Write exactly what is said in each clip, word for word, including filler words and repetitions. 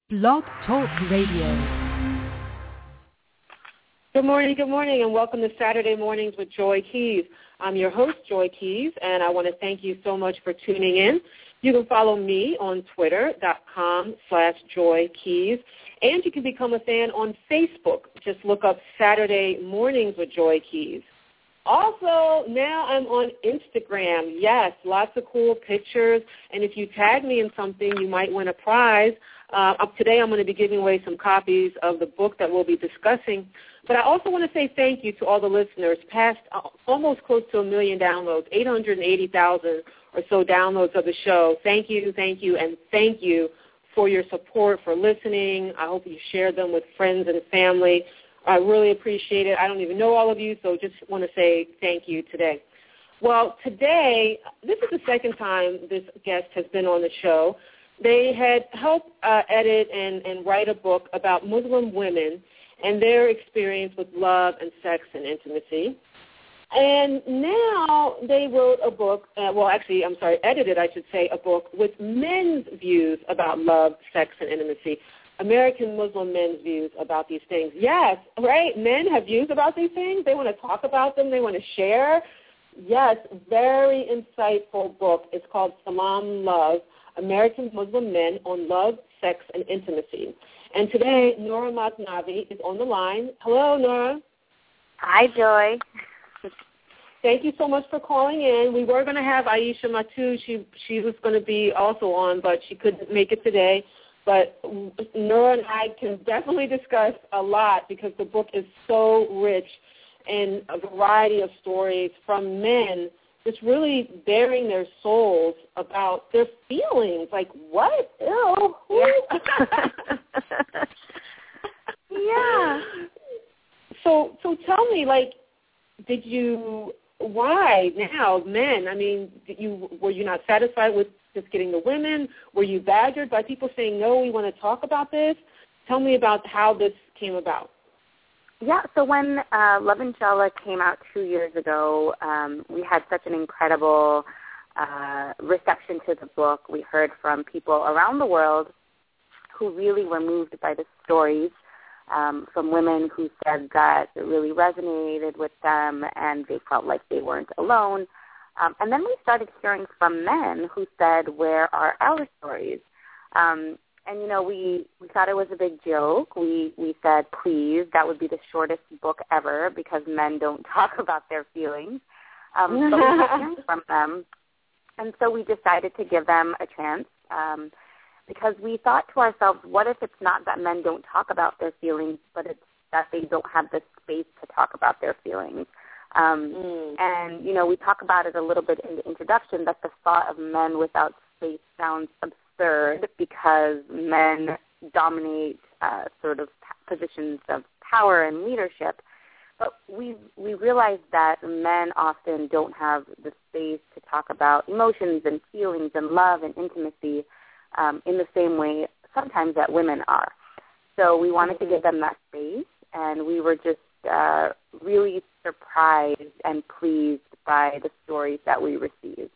Blog Talk Radio. Good morning, good morning, and welcome to Saturday Mornings with Joy Keys. I'm your host, Joy Keys, and I want to thank you so much for tuning in. You can follow me on twitter.com slash Joy Keys, and you can become a fan on Facebook. Just look up Saturday Mornings with Joy Keys. Also, now I'm on Instagram. Yes, lots of cool pictures, and if you tag me in something, you might win a prize. Uh, today I'm going to be giving away some copies of the book that we'll be discussing. But I also want to say thank you to all the listeners, past uh, almost close to a million downloads, eight hundred eighty thousand or so downloads of the show. Thank you, thank you, and thank you for your support, for listening. I hope you share them with friends and family. I really appreciate it. I don't even know all of you, so just want to say thank you today. Well, today, this is the second time this guest has been on the show. They had helped uh, edit and, and write a book about Muslim women and their experience with love and sex and intimacy. And now they wrote a book, uh, well, actually, I'm sorry, edited, I should say, a book with men's views about love, sex, and intimacy, American Muslim men's views about these things. Yes, right, men have views about these things. They want to talk about them. They want to share. Yes, very insightful book. It's called Salam Love, American Muslim Men on Love, Sex, and Intimacy. And today, Noura Masnavi is on the line. Hello, Noura. Hi, Joy. Thank you so much for calling in. We were going to have Aisha Matu. She she was going to be also on, but she couldn't make it today. But Noura and I can definitely discuss a lot because the book is so rich in a variety of stories from men just really bearing their souls about their feelings. Like, what? Ew. Yeah. yeah. So, so tell me, like, did you, why now, men? I mean, did you were you not satisfied with just getting the women? Were you badgered by people saying, no, we want to talk about this? Tell me about how this came about. Yeah, so when uh, Love Inshallah came out two years ago, um, we had such an incredible uh, reception to the book. We heard from people around the world who really were moved by the stories, um, from women who said that it really resonated with them and they felt like they weren't alone. Um, and then we started hearing from men who said, where are our stories? Um, And, you know, we, we thought it was a big joke. We we said, please, that would be the shortest book ever because men don't talk about their feelings. Um, but we kept hearing from them. And so we decided to give them a chance um, because we thought to ourselves, what if it's not that men don't talk about their feelings, but it's that they don't have the space to talk about their feelings. Um, mm. And, you know, we talk about it a little bit in the introduction that the thought of men without space sounds absurd. Third, because men dominate uh, sort of positions of power and leadership, but we we realize that men often don't have the space to talk about emotions and feelings and love and intimacy um, in the same way sometimes that women are. So we wanted to give them that space, and we were just uh, really surprised and pleased by the stories that we received.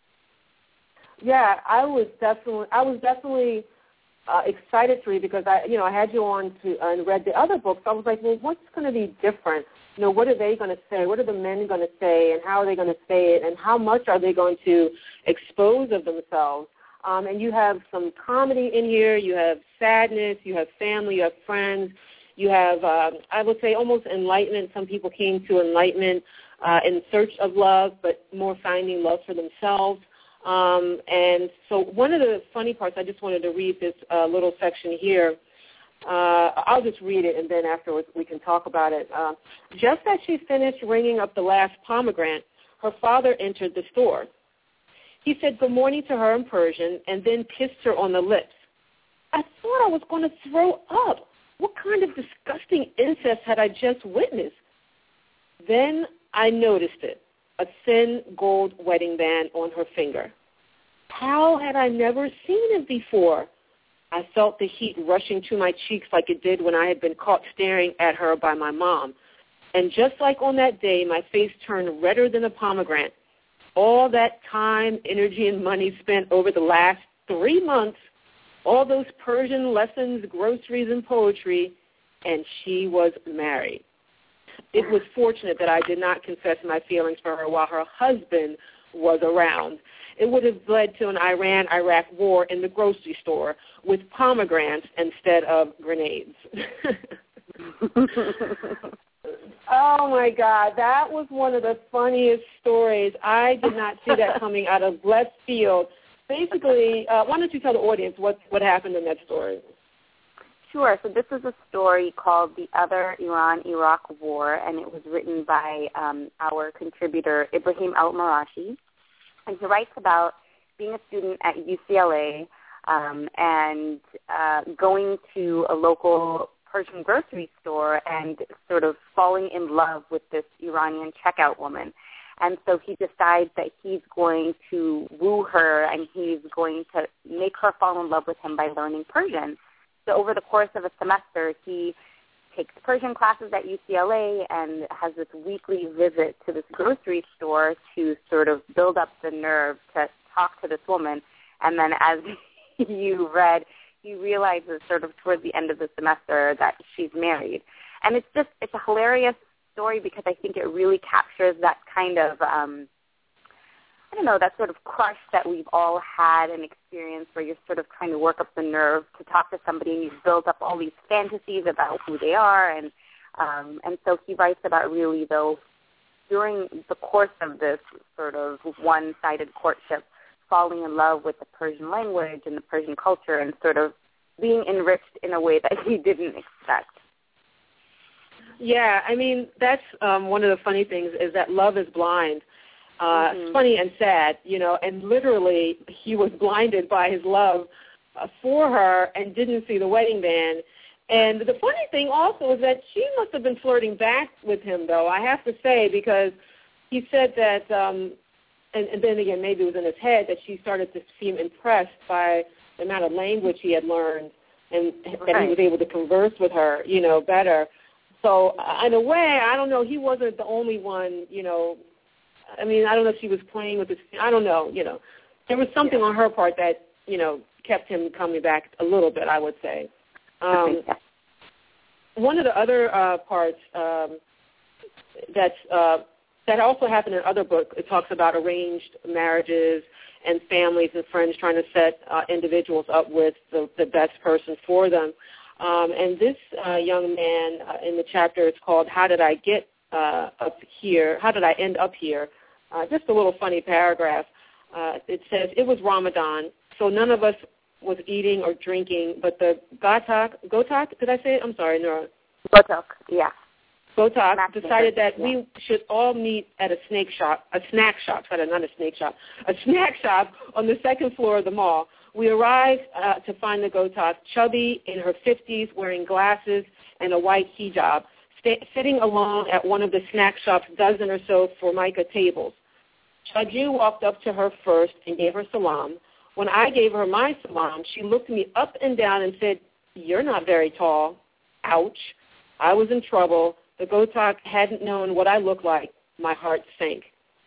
Yeah, I was definitely, I was definitely uh, excited to read because I, you know, I had you on to uh, and read the other books. I was like, well, what's going to be different? You know, what are they going to say? What are the men going to say, and how are they going to say it, and how much are they going to expose of themselves? Um, and you have some comedy in here. You have sadness. You have family. You have friends. You have, uh, I would say, almost enlightenment. Some people came to enlightenment uh, in search of love, but more finding love for themselves. Um, and so one of the funny parts, I just wanted to read this uh, little section here. Uh, I'll just read it, and then afterwards we can talk about it. Uh, just as she finished ringing up the last pomegranate, her father entered the store. He said good morning to her in Persian and then kissed her on the lips. I thought I was going to throw up. What kind of disgusting incest had I just witnessed? Then I noticed it. A thin gold wedding band on her finger. How had I never seen it before? I felt the heat rushing to my cheeks like it did when I had been caught staring at her by my mom. And just like on that day, my face turned redder than a pomegranate. All that time, energy, and money spent over the last three months all those Persian lessons, groceries, and poetry, and she was married. It was fortunate that I did not confess my feelings for her while her husband was around. It would have led to an Iran-Iraq war in the grocery store with pomegranates instead of grenades. Oh, my God. That was one of the funniest stories. I did not see that coming out of left field. Basically, uh, why don't you tell the audience what, what happened in that story? Sure. So this is a story called The Other Iran-Iraq War, and it was written by um, our contributor, Ibrahim Al-Marashi. And he writes about being a student at U C L A um, and uh, going to a local Persian grocery store and sort of falling in love with this Iranian checkout woman. And so he decides that he's going to woo her and he's going to make her fall in love with him by learning Persian. So over the course of a semester, he takes Persian classes at U C L A and has this weekly visit to this grocery store to sort of build up the nerve to talk to this woman. And then as you read, he realizes sort of towards the end of the semester that she's married. And it's just, it's a hilarious story because I think it really captures that kind of, um, I don't know, that sort of crush that we've all had and experienced where you're sort of trying to work up the nerve to talk to somebody and you've built up all these fantasies about who they are. And um, and so he writes about really, though, during the course of this sort of one-sided courtship, falling in love with the Persian language and the Persian culture and sort of being enriched in a way that he didn't expect. Yeah, I mean, that's um, one of the funny things is that love is blind. Uh, mm-hmm. It's funny and sad, you know, and literally he was blinded by his love uh, for her and didn't see the wedding band. And the funny thing also is that she must have been flirting back with him, though, I have to say, because he said that, um, and, and then again, maybe it was in his head, that she started to seem impressed by the amount of language he had learned and right. that he was able to converse with her, you know, better. So uh, in a way, I don't know, he wasn't the only one, you know, I mean, I don't know if she was playing with his, I don't know, you know. There was something yeah. on her part that, you know, kept him coming back a little bit, I would say. Um, one of the other uh, parts um, that's, uh, that also happened in other books, it talks about arranged marriages and families and friends trying to set uh, individuals up with the, the best person for them. Um, and this uh, young man uh, in the chapter, it's called How Did I Get uh, Up Here? How Did I End Up Here? Uh, just a little funny paragraph. Uh, it says, it was Ramadan, so none of us was eating or drinking, but the Gotak, Gotak, did I say it? I'm sorry, Nora. Gotak, yeah. Gotak decided that yeah. we should all meet at a snake shop, a snack shop, sorry, not a snake shop, a snack shop on the second floor of the mall. We arrived uh, to find the Gotak chubby, in her fifties, wearing glasses and a white hijab, st- sitting alone at one of the snack shop's dozen or so Formica tables. Chaju walked up to her first and gave her salam. When I gave her my salam, she looked me up and down and said, "You're not very tall." Ouch. I was in trouble. The Gotak hadn't known what I looked like. My heart sank.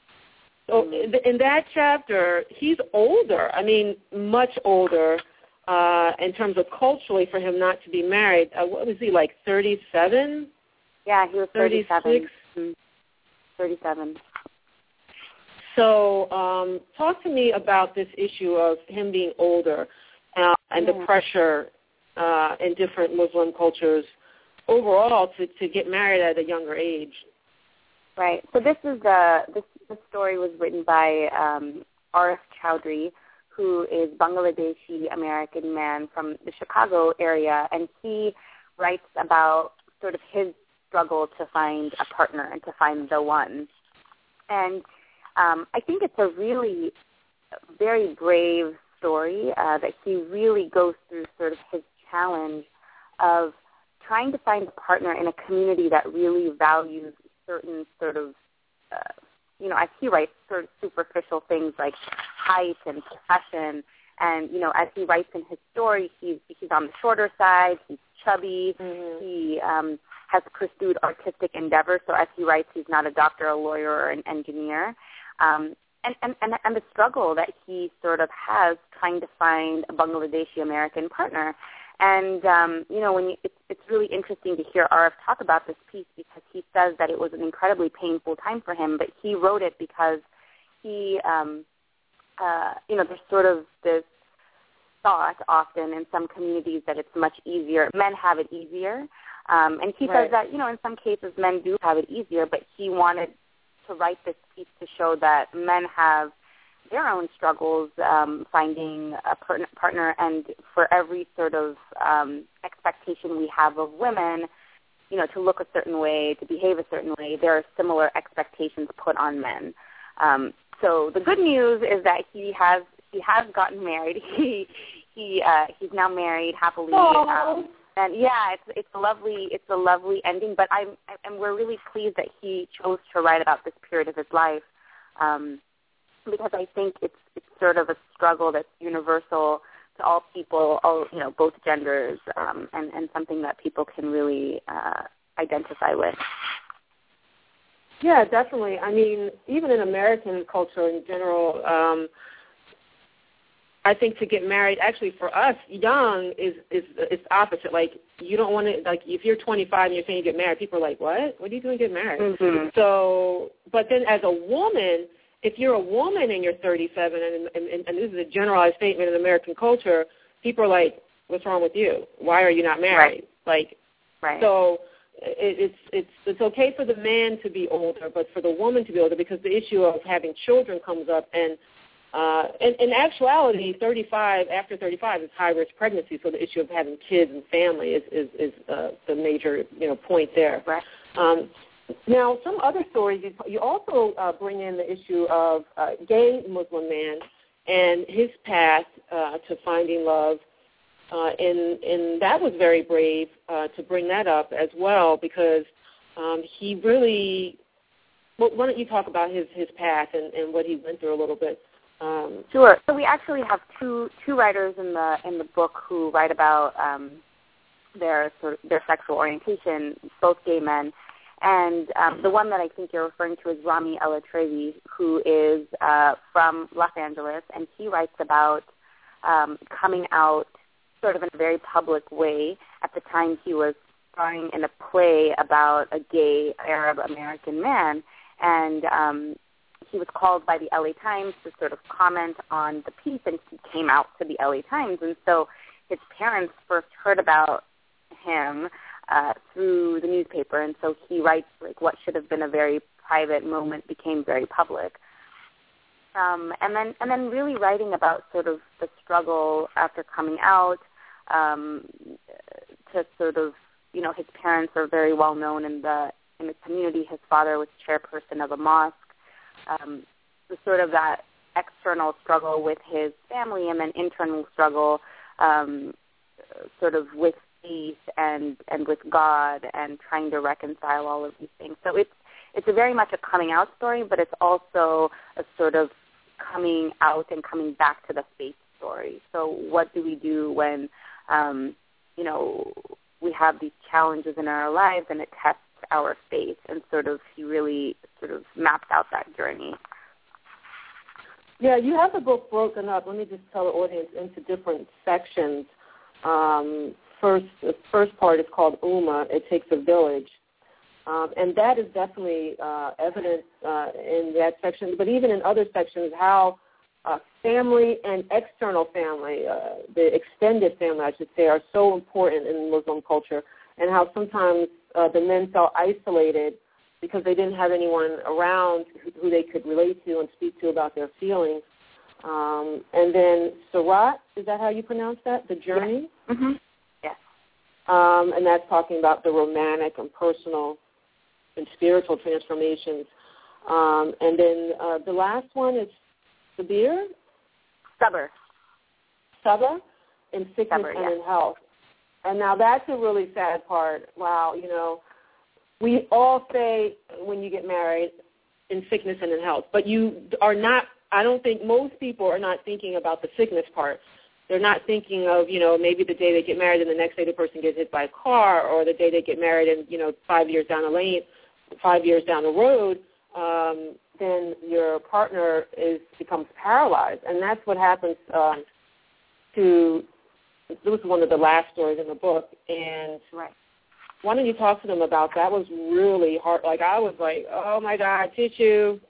So in that chapter, he's older. I mean, much older uh, in terms of culturally for him not to be married. Uh, what was he, like thirty-seven? Yeah, he was thirty-seven. thirty-six? Mm-hmm. thirty-seven. So um, talk to me about this issue of him being older uh, and yeah. the pressure uh, in different Muslim cultures overall to, to get married at a younger age. Right. So this is the this, this story was written by um, Arif Chowdhury, who is Bangladeshi American man from the Chicago area, and he writes about sort of his struggle to find a partner and to find the one. And um, I think it's a really very brave story uh, that he really goes through sort of his challenge of trying to find a partner in a community that really values certain sort of, uh, you know, as he writes, sort of superficial things like height and profession. And, you know, as he writes in his story, he's, he's on the shorter side, he's chubby, mm-hmm. he um, has pursued artistic endeavors. So as he writes, he's not a doctor, a lawyer, or an engineer. Um, and, and, and, and the struggle that he sort of has trying to find a Bangladeshi American partner. And, um, you know, when you, it's, it's really interesting to hear Arif talk about this piece because he says that it was an incredibly painful time for him, but he wrote it because he, um, uh, you know, there's sort of this thought often in some communities that it's much easier. Men have it easier. Um, and he right. says that, you know, in some cases men do have it easier, but he wanted to write this piece to show that men have their own struggles um, finding a per- partner, and for every sort of um, expectation we have of women, you know, to look a certain way, to behave a certain way, there are similar expectations put on men. Um, so the good news is that he has he has gotten married. He he uh, he's now married happily. Um, and yeah, it's it's a lovely it's a lovely ending. But I'm and we're really pleased that he chose to write about this period of his life. Um, because I think it's it's sort of a struggle that's universal to all people, all you know, both genders, um, and, and something that people can really uh, identify with. Yeah, definitely. I mean, even in American culture in general, um, I think to get married, actually for us, young is is it's opposite. Like you don't want to, like if you're twenty-five and you're saying you get married, people are like, what? What are you doing to get married? Mm-hmm. So, but then as a woman, if you're a woman and you're thirty-seven, and, and, and this is a generalized statement in American culture, people are like, what's wrong with you? Why are you not married? Right. Like, right. so it, it's it's it's okay for the man to be older, but for the woman to be older, because the issue of having children comes up. And uh, in, in actuality, thirty-five, after thirty-five is high-risk pregnancy, so the issue of having kids and family is, is, is uh, the major, you know, point there. Right. Um, Now, some other stories, you, you also uh, bring in the issue of a gay Muslim man and his path uh, to finding love, uh, and, and that was very brave uh, to bring that up as well, because um, he really, well, why don't you talk about his, his path and, and what he went through a little bit? Um, sure. So we actually have two two writers in the in the book who write about um, their sort of, their sexual orientation, both gay men. And um, the one that I think you're referring to is Rami El-Atrevi, who is uh, from Los Angeles, and he writes about um, coming out sort of in a very public way. At the time, he was starring in a play about a gay Arab-American man, and um, he was called by the L A Times to sort of comment on the piece, and he came out to the L A Times. And so his parents first heard about him Uh, through the newspaper, and so he writes like what should have been a very private moment became very public. Um, and then and then really writing about sort of the struggle after coming out, um, to sort of, you know, his parents are very well known in the in the community. His father was chairperson of a mosque. Um, so sort of that external struggle with his family, and then internal struggle um, sort of with faith and, and with God, and trying to reconcile all of these things. So it's it's a very much a coming out story, but it's also a sort of coming out and coming back to the faith story. So what do we do when, um, you know, we have these challenges in our lives and it tests our faith? And sort of he really sort of mapped out that journey. Yeah, you have the book broken up. Let me just tell the audience into different sections. Um, First, the first part is called Ummah. It takes a village, um, and that is definitely uh, evident uh, in that section. But even in other sections, how uh, family and external family, uh, the extended family, I should say, are so important in Muslim culture, and how sometimes uh, the men felt isolated because they didn't have anyone around who, who they could relate to and speak to about their feelings. Um, and then Sirat, is that how you pronounce that? The journey. Yeah. Mm-hmm. Um, and that's talking about the romantic and personal and spiritual transformations. Um, and then uh, the last one is Sabir? Sabr. Sabr, in sickness Sabr, and yeah. in health. And now that's a really sad part. Wow, you know, we all say when you get married, in sickness and in health. But you are not, I don't think most people are not thinking about the sickness part. They're not thinking of, you know, maybe the day they get married and the next day the person gets hit by a car, or the day they get married and, you know, five years down the lane, five years down the road, um, then your partner is becomes paralyzed, and that's what happens um, to. This was one of the last stories in the book, and right. why don't you talk to them about that? Was really hard. Like I was like, oh my God, tissue,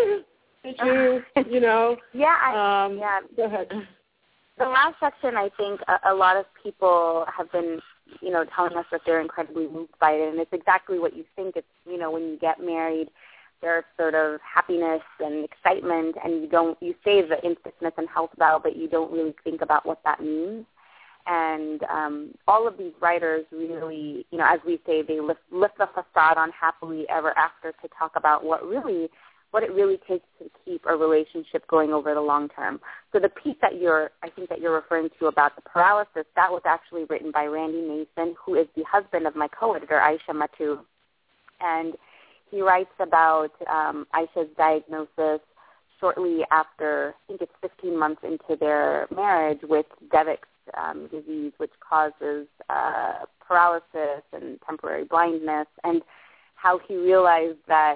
tissue, you know. Yeah, I, um, yeah. Go ahead. The last section, I think a, a lot of people have been, you know, telling us that they're incredibly moved by it, and it's exactly what you think. It's, you know, when you get married, there's sort of happiness and excitement, and you don't, you say the in sickness and health vow, but you don't really think about what that means. And um, all of these writers really, you know, as we say, they lift, lift the facade on happily ever after to talk about what really, what it really takes to keep a relationship going over the long term. So the piece that you're, I think that you're referring to about the paralysis, that was actually written by Randy Mason, who is the husband of my co-editor, Aisha Matu. And he writes about um, Aisha's diagnosis shortly after, I think it's fifteen months into their marriage, with Devick's um, disease, which causes uh, paralysis and temporary blindness, and how he realized that,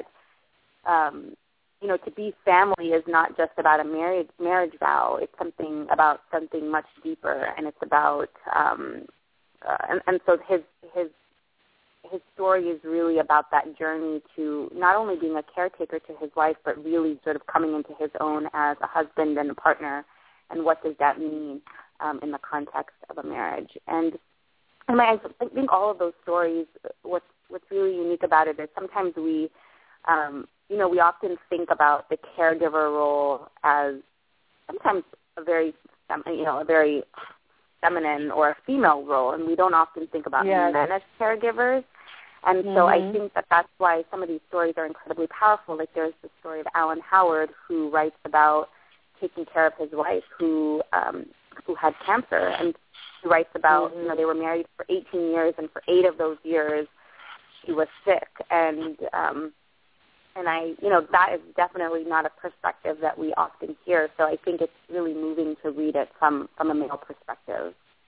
um, you know, to be family is not just about a marriage marriage vow. It's something about something much deeper, and it's about, um, uh, and, and so his his his story is really about that journey to not only being a caretaker to his wife, but really sort of coming into his own as a husband and a partner, and what does that mean um, in the context of a marriage. And, and I think all of those stories, what's, what's really unique about it is sometimes we, um, you know, we often think about the caregiver role as sometimes a very, you know, a very feminine or a female role, and we don't often think about yes. men as caregivers. And mm-hmm. so I think that that's why some of these stories are incredibly powerful. Like there's the story of Alan Howard, who writes about taking care of his wife who um, who had cancer, and he writes about, mm-hmm. you know, they were married for eighteen years, and for eight of those years she was sick. And um, and I, you know, that is definitely not a perspective that we often hear. So I think it's really moving to read it from, from a male perspective.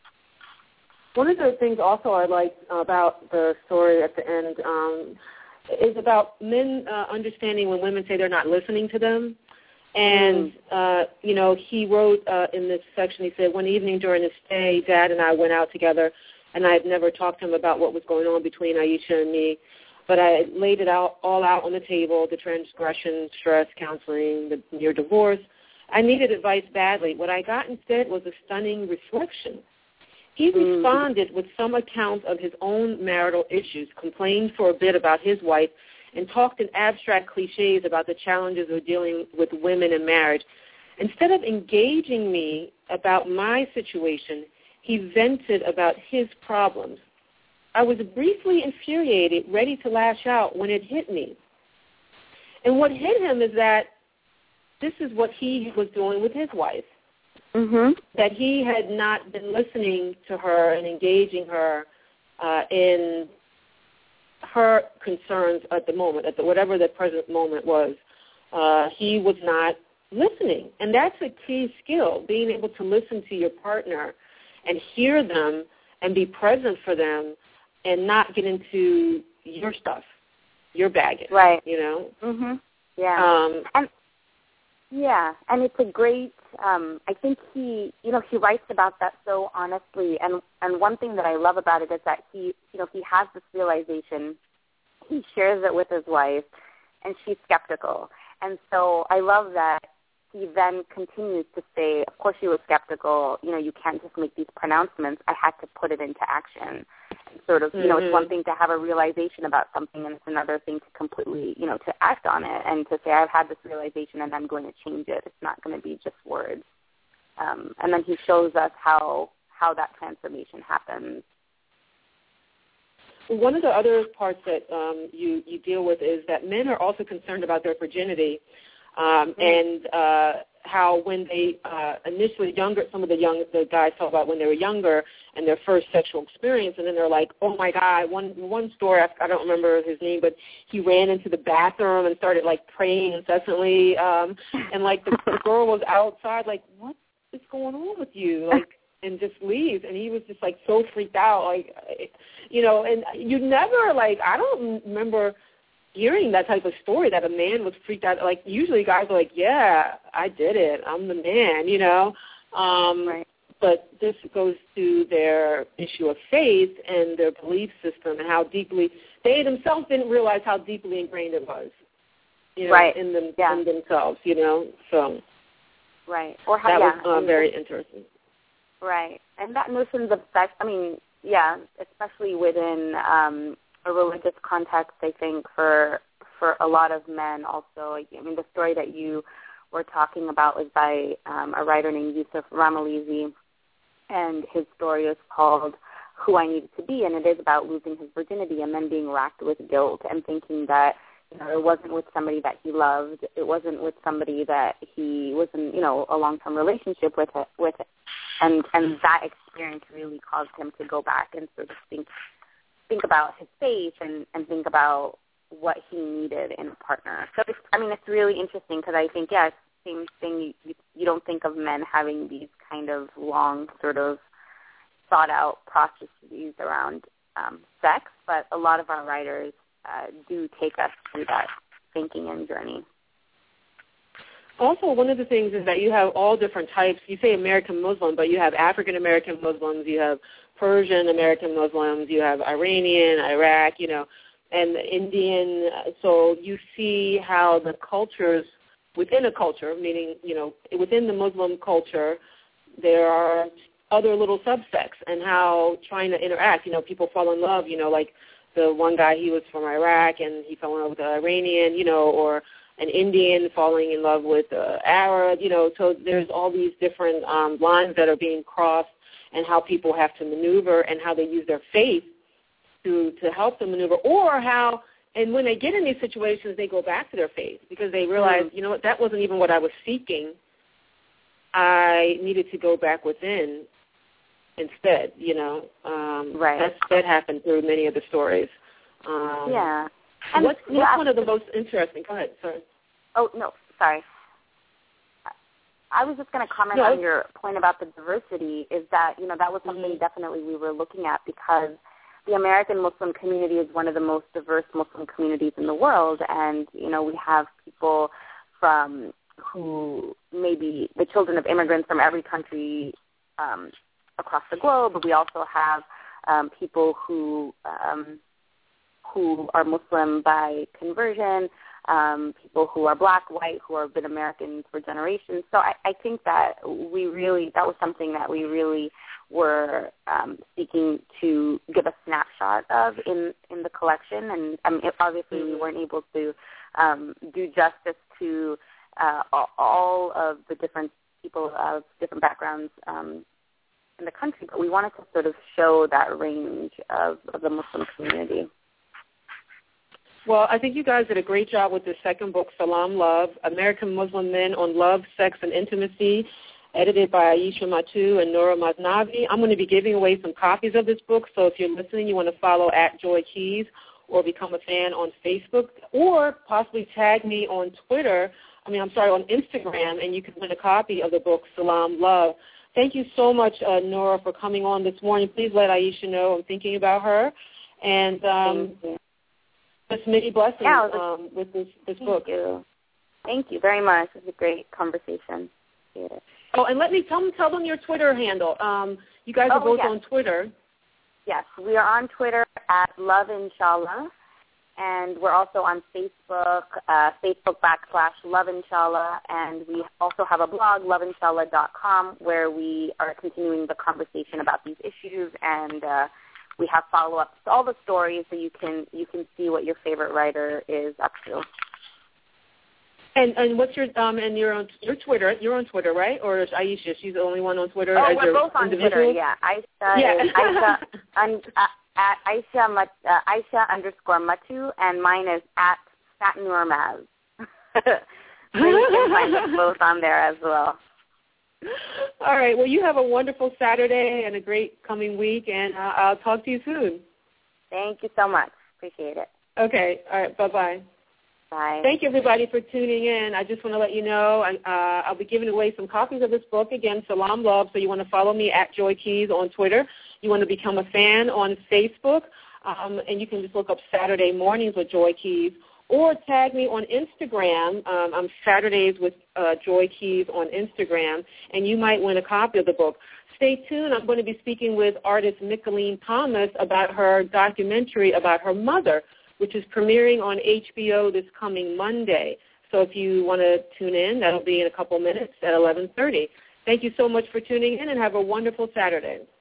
One of the things also I like about the story at the end um, is about men uh, understanding when women say they're not listening to them. And, uh, you know, he wrote uh, in this section, he said, one evening during his stay, Dad and I went out together, and I had never talked to him about what was going on between Aisha and me. But I laid it out all out on the table, the transgression, stress, counseling, the near divorce. I needed advice badly. What I got instead was a stunning reflection. He responded with some account of his own marital issues, complained for a bit about his wife, and talked in abstract cliches about the challenges of dealing with women in marriage. Instead of engaging me about my situation, he vented about his problems. I was briefly infuriated, ready to lash out when it hit me. And what hit him is that this is what he was doing with his wife. Mm-hmm. That he had not been listening to her and engaging her uh, in her concerns at the moment, at the, whatever the present moment was. Uh, he was not listening. And that's a key skill, being able to listen to your partner and hear them and be present for them and not get into your stuff, your baggage. Right. You know? Mm-hmm. Yeah. Um, and, yeah, and it's a great, um, I think he, you know, he writes about that so honestly. And, and one thing that I love about it is that he, you know, he has this realization. He shares it with his wife, and she's skeptical. And so I love that he then continues to say, of course she was skeptical. You know, you can't just make these pronouncements. I had to put it into action. Sort of, you know, mm-hmm. It's one thing to have a realization about something, and it's another thing to completely, you know, to act on it and to say, I've had this realization and I'm going to change it. It's not going to be just words. Um, and then he shows us how how that transformation happens. One of the other parts that um, you, you deal with is that men are also concerned about their virginity um, mm-hmm. and uh, how when they uh, initially younger, some of the young the guys talk about when they were younger and their first sexual experience, and then they're like, oh my God, one one story, I, I don't remember his name, but he ran into the bathroom and started like praying incessantly, um, and like the, the girl was outside, like, what is going on with you? Like, and just leaves, and he was just like so freaked out, like, you know, and you never like, I don't remember hearing that type of story that a man was freaked out. Like usually guys are like, yeah, I did it. I'm the man, you know. Um, right. But this goes to their issue of faith and their belief system and how deeply they themselves didn't realize how deeply ingrained it was, you know, right. in them yeah. in themselves, you know. So right. Or how, that yeah. was uh, very interesting. Right. And that notions of sex, I mean, yeah, especially within um, a religious context, I think, for for a lot of men also. I mean, the story that you were talking about was by um, a writer named Yusuf Ramalizi, and his story is called Who I Needed to Be, and it is about losing his virginity and then being racked with guilt and thinking that, you know, it wasn't with somebody that he loved, it wasn't with somebody that he was in, you know, a long-term relationship with, it, with it. And, and that experience really caused him to go back and sort of think think about his faith and, and think about what he needed in a partner. So, it's, I mean, it's really interesting because I think, yes, same thing, you, you, you don't think of men having these kind of long sort of thought-out processes around um, sex, but a lot of our writers uh, do take us through that thinking and journey. Also, one of the things is that you have all different types. You say American Muslim, but you have African-American Muslims, you have Persian-American Muslims, you have Iranian, Iraq, you know, and Indian. So you see how the cultures within a culture, meaning, you know, within the Muslim culture, there are other little subsects and how trying to interact, you know, people fall in love, you know, like the one guy, he was from Iraq and he fell in love with an Iranian, you know, or an Indian falling in love with an Arab, you know, so there's all these different um, lines that are being crossed and how people have to maneuver and how they use their faith to, to help them maneuver, or how, and when they get in these situations, they go back to their faith because they realize, mm-hmm. you know what, that wasn't even what I was seeking. I needed to go back within instead, you know. Um, right. That's, that happened through many of the stories. Um, yeah. And what's, what's yeah, one of the most interesting? Go ahead, sorry. Oh, no, sorry. I was just going to comment no. on your point about the diversity, is that, you know, that was something mm-hmm. definitely we were looking at because the American Muslim community is one of the most diverse Muslim communities in the world, and, you know, we have people from who may be the children of immigrants from every country um, across the globe, but we also have um, people who um, who are Muslim by conversion, um, people who are black, white, who have been Americans for generations. So I, I think that we really, that was something that we really were um, seeking to give a snapshot of in, in the collection. And I mean, it, obviously we weren't able to um, do justice to uh, all of the different people of different backgrounds um, in the country, but we wanted to sort of show that range of, of the Muslim community. Well, I think you guys did a great job with the second book, Salam Love, American Muslim Men on Love, Sex, and Intimacy, edited by Aisha Matu and Nora Maznavi. I'm going to be giving away some copies of this book, so if you're listening, you want to follow at Joy Keys or become a fan on Facebook, or possibly tag me on Twitter, I mean, I'm sorry, on Instagram, and you can win a copy of the book, Salam Love. Thank you so much, uh, Nora, for coming on this morning. Please let Aisha know I'm thinking about her. And um, just many blessings yeah, a, um, with this, this thank book. You. Thank you very much. It was a great conversation. Appreciate it. Oh, and let me tell them, tell them your Twitter handle. Um, you guys are oh, both yes. on Twitter. Yes, we are on Twitter at Love Inshallah, and we're also on Facebook, uh, Facebook backslash Love Inshallah, and we also have a blog, love inshallah dot com, where we are continuing the conversation about these issues, and uh, we have follow-ups to all the stories, so you can you can see what your favorite writer is up to. And and what's your um and you're on your Twitter? You're on Twitter, right? Or is Aisha? She's the only one on Twitter. Oh, as we're your both on individual? Twitter. Yeah, Aisha. Yeah. Is Aisha un, uh, at Aisha Mat, uh, Aisha underscore Matu, and mine is at Satnur Maz. So you can find us both on there as well. All right. Well, you have a wonderful Saturday and a great coming week, and uh, I'll talk to you soon. Thank you so much. Appreciate it. Okay. All right. Bye-bye. Bye. Thank you, everybody, for tuning in. I just want to let you know uh, I'll be giving away some copies of this book. Again, Salam Love. So you want to follow me at Joy Keys on Twitter. You want to become a fan on Facebook, um, and you can just look up Saturday Mornings with Joy Keys. or tag me on Instagram. Um, I'm Saturdays with uh, Joy Keys on Instagram, and you might win a copy of the book. Stay tuned. I'm going to be speaking with artist Micheline Thomas about her documentary about her mother, which is premiering on H B O this coming Monday. So if you want to tune in, that'll be in a couple minutes at eleven thirty. Thank you so much for tuning in, and have a wonderful Saturday.